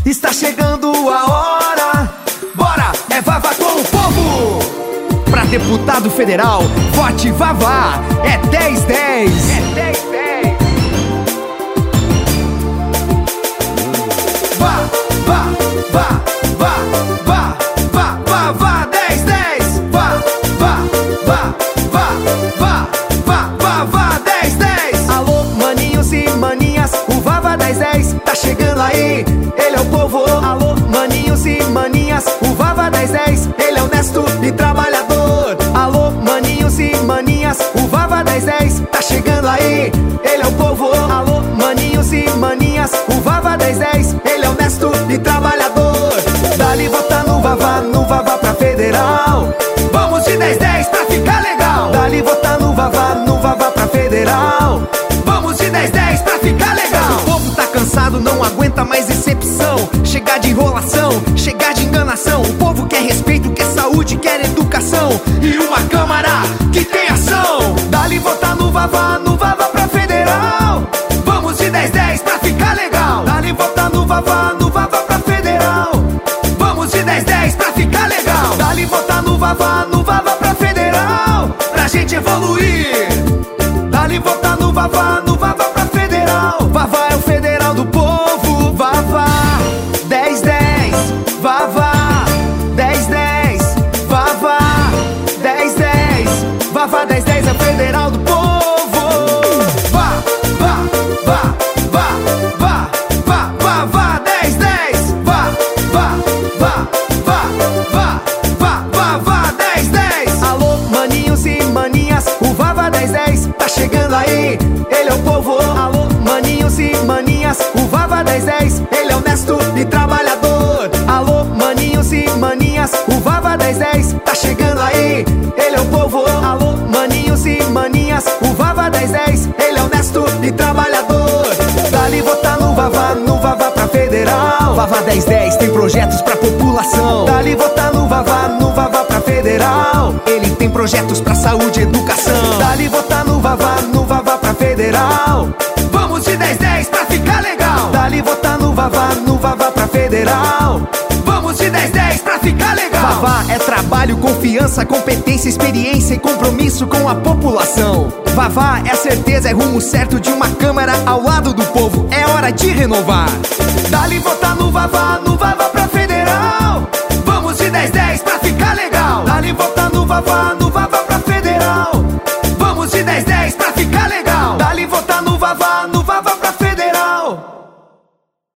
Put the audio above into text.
Está chegando a hora. Bora, é Vavá com o povo. Pra deputado federal, vote Vavá. É 10-10. É 10-10. Vá, vá, vá, vá, vá, vá, vá, vá, 10-10. Vá, vá, vá, vá, vá, vá, vá, vá, 10-10. Alô, maninhos e maninhas, o Vavá 10-10 tá chegando aí. Ele é o povo. Alô, maninhos e maninhas, o Vavá 10-10, ele é honesto e trabalhador. Alô, maninhos e maninhas, o Vavá 10-10 tá chegando aí. Ele é o povo. Alô, maninhos e maninhas, o Vavá 10-10, ele é honesto e trabalhador. Dali vota no Vavá pra federal. Vamos de 10-10 pra ficar legal. Dali vota no Vavá pra federal. Vamos de 10-10 pra ficar legal. O povo tá cansado, não aguenta mais decepção. Chegar de enrolação, chegar de enganação. O povo quer respeito, quer saúde, quer educação e uma Câmara que tem ação. Dali votar no Vavá pra federal. Vamos de 10-10 pra ficar legal. Dali votar no Vavá pra federal. Vamos de 10-10 pra ficar legal. Dali votar no Vavá pra federal, pra gente evoluir. Dali votar no Vavá pra federal. Vavá é o federal do povo. Vavá 10-10. Vavá 10-10. Vavá 10-10. Vavá 10-10 é o federal do povo. Vá, vá, vá, vá, vá, vá, vá, vá, 10-10. Vá, vá, vá, vá, vá, vá, vá, vá, 10-10. Alô, maninhos e maninhas, o Vavá 10-10 tá chegando aí. Ele é o povo. Alô, maninhos e maninhas, o Vavá 10-10, ele é honesto e trabalhador. Alô, maninhos e maninhas, o Vavá 10-10 tá chegando aí. Ele é o povo. Alô, maninhos e maninhas, o Vavá 10-10, ele é honesto e trabalhador. Dali votar no Vavá pra federal. Vavá 10-10 tem projetos pra população. Dali votar no Vavá pra federal. Ele tem projetos pra saúde e educação. Dali votar no Vavá pra federal. Vamos de 10-10 pra ficar legal. Dali votar no Vavá pra federal. Vamos de 10-10 pra ficar legal. Vavá é trabalho, confiança, competência, experiência e compromisso com a população. Vavá é a certeza, é rumo certo de uma Câmara ao lado do povo. É hora de renovar. Dali votar no Vavá pra federal. Vamos de 10-10 pra ficar legal. Dali votar no Vavá